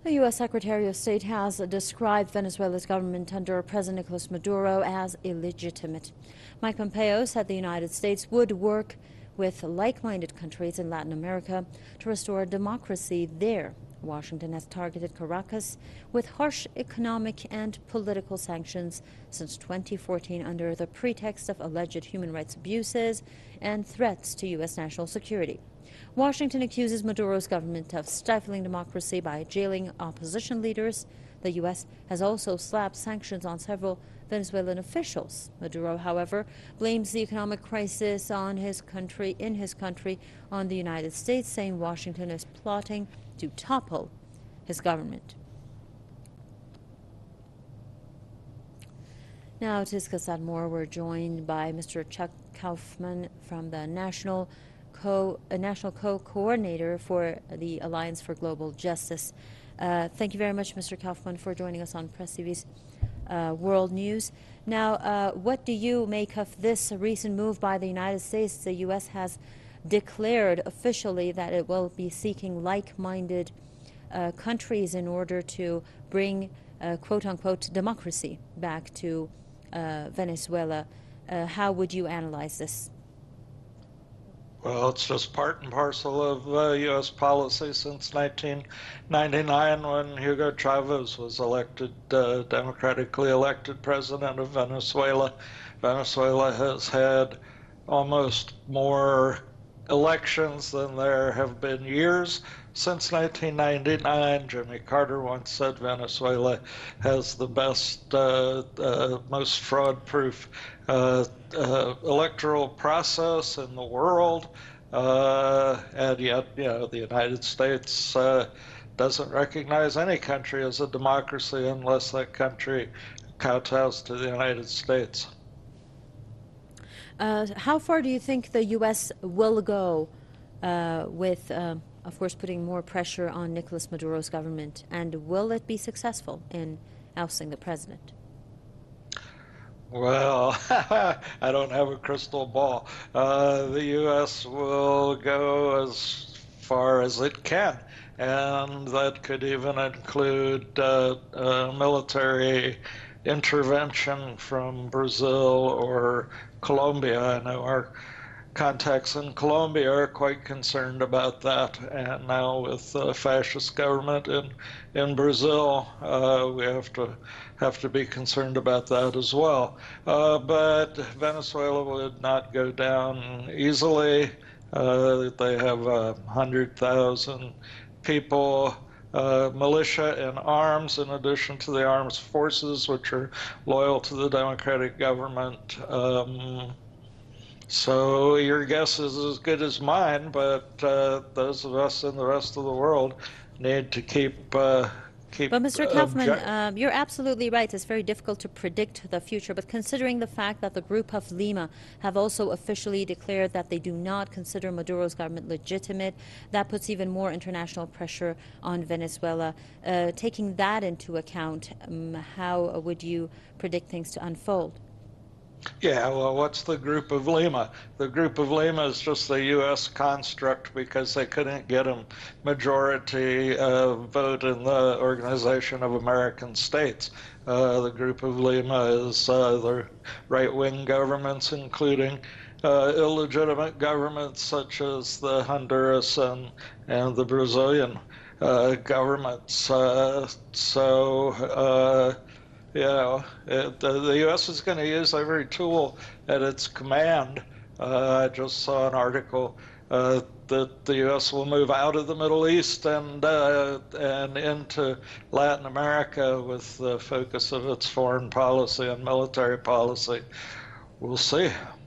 The U.S. Secretary of State has described Venezuela's government under President Nicolas Maduro as illegitimate. Mike Pompeo said the United States would work with like-minded countries in Latin America to restore democracy there. Washington has targeted Caracas with harsh economic and political sanctions since 2014 under the pretext of alleged human rights abuses and threats to U.S. national security. Washington accuses Maduro's government of stifling democracy by jailing opposition leaders. The U.S. has also slapped sanctions on several Venezuelan officials. Maduro, however, blames the economic crisis in his country on the United States, saying Washington is plotting to topple his government. Now, to discuss that more, we're joined by Mr. Chuck Kauffman from the National Co-Coordinator for the Alliance for Global Justice. Thank you very much, Mr. Kauffman, for joining us on Press TV's World News. Now, what do you make of this recent move by the United States? The U.S. has declared officially that it will be seeking like-minded countries in order to bring quote-unquote democracy back to Venezuela. How would you analyze this? Well, it's just part and parcel of U.S. policy since 1999 when Hugo Chavez was elected, democratically elected president of Venezuela. Venezuela has had almost more elections than there have been years since 1999. Jimmy Carter once said Venezuela has the best, most fraud-proof electoral process in the world, and yet, the United States doesn't recognize any country as a democracy unless that country kowtows to the United States. How far do you think the U.S. will go with, of course, putting more pressure on Nicolas Maduro's government, and will it be successful in ousting the president? Well, I don't have a crystal ball. The U.S. will go as far as it can, and that could even include military intervention from Brazil or Colombia. I know our contacts in Colombia are quite concerned about that, and now with the fascist government in Brazil, we have to be concerned about that as well. But Venezuela would not go down easily. They have 100,000 people, militia in arms, in addition to the armed forces, which are loyal to the democratic government. So your guess is as good as mine, but those of us in the rest of the world need to keep. But Mr. Kauffman, you're absolutely right. It's very difficult to predict the future. But considering the fact that the Group of Lima have also officially declared that they do not consider Maduro's government legitimate, that puts even more international pressure on Venezuela. Taking that into account, how would you predict things to unfold? Yeah, well, what's the Group of Lima? The Group of Lima is just a U.S. construct because they couldn't get a majority vote in the Organization of American States. The Group of Lima is the right-wing governments, including illegitimate governments such as the Honduras and the Brazilian governments. The U.S. is going to use every tool at its command. I just saw an article that the U.S. will move out of the Middle East and into Latin America with the focus of its foreign policy and military policy. We'll see.